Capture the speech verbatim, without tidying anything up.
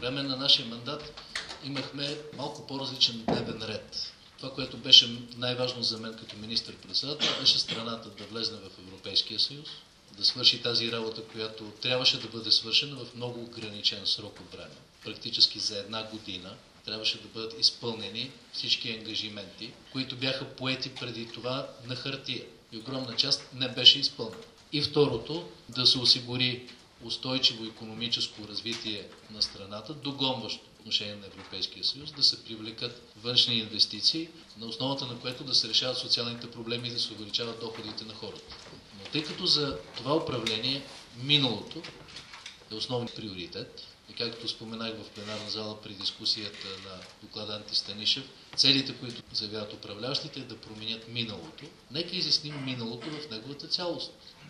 време на нашия мандат имахме малко по-различен дневен ред. Това, което беше най-важно за мен като министър-председател, беше страната да влезне в Европейския съюз, да свърши тази работа, която трябваше да бъде свършена в много ограничен срок от време. Практически за една година трябваше да бъдат изпълнени всички ангажименти, които бяха поети преди това на хартия. И огромна част не беше изпълнена. И второто, да се осигури устойчиво икономическо развитие на страната, догонващо отношение на Европейския съюз, да се привлекат външни инвестиции, на основата на което да се решават социалните проблеми и да се увеличават доходите на хората. Но тъй като за това управление миналото е основен приоритет, и както споменах в пленарна зала при дискусията на доклада Анти Станишев, целите, които заявяват управляващите, е да променят миналото. Нека изясним миналото в неговата цялост.